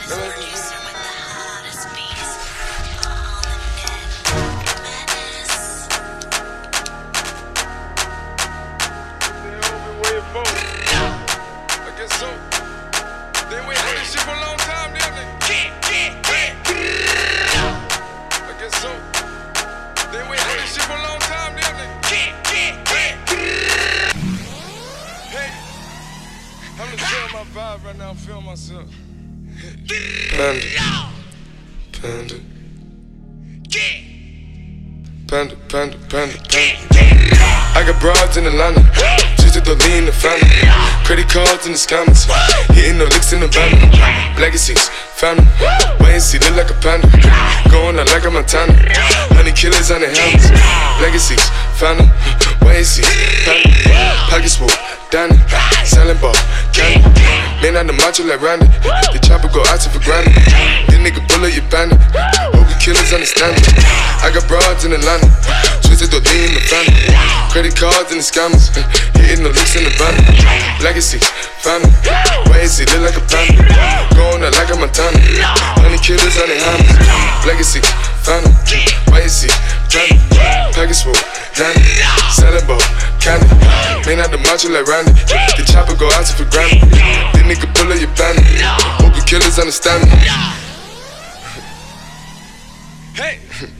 producer with the hottest beats on the net. Madness. I guess so. They wait for this shit for a long time, damn it. I guess so. They wait for this shit for a long time, damn it. Hey, I'm gonna feel my vibe right now. I'm feeling myself. Panda. Panda. Panda, panda, panda, panda. I got broads in Atlanta, twisted the lean, the family. Credit cards in the scammers, hitting the licks in the van. Legacies, family, wait and see, look like a panda. Going out like a Montana, honey killers on the helmets. Legacies, family, wait and see, panda. Pockets full, Danny, selling ball, candy. Man on the macho like Randy, the chopper go out to for granted. This nigga bullet, you bandit. Hope you killers understand it. I got broads in Atlanta, twisted the lean, the family. Credit cards and the scammers, hitting the licks in the van. Legacy, family, wait and see, look like a panda. Going out like a Montana, honey killers on the hammers. Legacy, family, wait and see, panda. Package full, Danny, selling ball, candy. Man out the macho like Randy, the chopper go out to for granted. This nigga pull up your bandit, hope you killers understand me. Hey!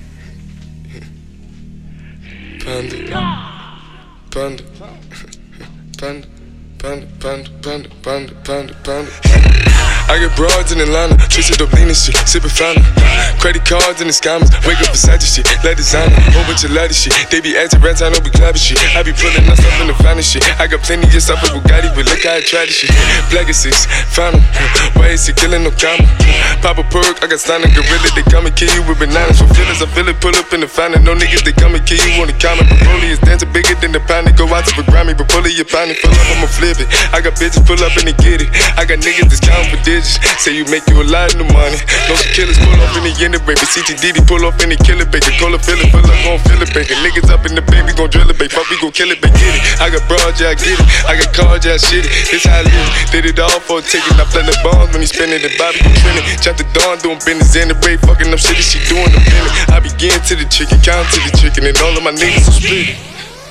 Panda, panda, panda, panda, panda, panda, panda, panda, panda. I got broads in Atlanta, twisted up lean and shit, sippin' fountain. Credit cards and the scammers, wake up Versace shit, like designer, whole bunch of lattice shit. They be acting rats, I don't be clapping shit. I be pulling us up in the finest shit. I got plenty of stuff with Bugatti, but look how I try this shit. Black is 6, fountain, why is he killing no comma? Pop a perk, I got stunning gorilla, they come and kill you with bananas. For feelings, I feel it, pull up in the fountain. No niggas, they come and kill you on the comment. Broly is dancing bigger than the pound, they go out to the Grammy, but pull it, your pound, pull up, I'ma flip it. I got bitches pull up and they get it. I got niggas that's counting for digits. Say you make you a lot of money. No some killers pull off in the end of baby. CTDD pull off in the killer baby. Cola fill it, gon' fill it baby. Niggas up in the baby, gon' drill it baby. Fuck we gon' kill it baby, get it. I got broad, yeah I get it. I got cards, yeah I shit it. This how I live. Did it all for a ticket. I play the bombs when he spinning the Bobby gon' spin it. Chop the dawn doing business in the break. Fucking up shit that she doing the minute. I begin to the chicken, count to the chicken, and all of my niggas will split it.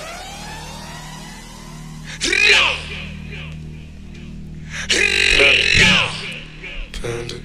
Panda.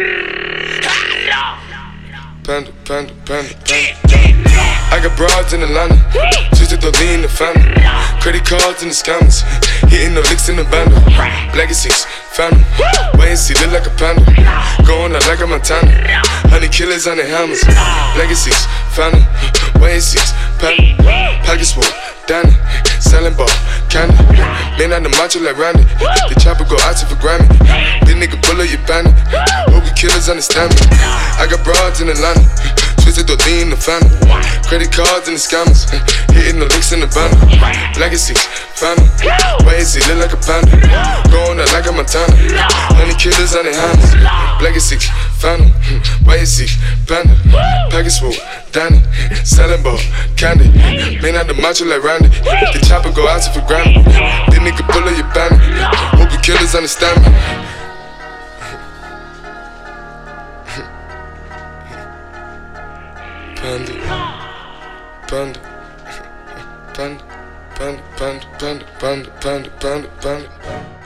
Panda, panda, panda, panda. I got broads in Atlanta, twisted the lean, the family. Credit cards and the scammers, hitting the licks in the bando. Legacies, family, wait and see, look like a panda. Going out like a Montana, honey killers on the hammers. Legacies, family, wait and see, panda. Pockets full, Danny, selling ball, candy. Man on the macho like Randy, the chopper go out to for Grammy. This nigga pull up your bandit, hope you killers understand me. I got broads in Atlanta, twisted the lean, the family. Credit cards and the scammers, hitting the licks in the van. Legacy, family, wait and see, look like a panda. Going out like a Montana, honey killers on the hammers. Legacy, family, wait and see, panda. Package full, Danny, selling ball, candy. Man out the macho like Randy, the chopper go out to for Grammy. This nigga pull up your bandit, hope you killers understand me. Panda, panda, panda, panda, panda, panda, panda, panda, panda, panda.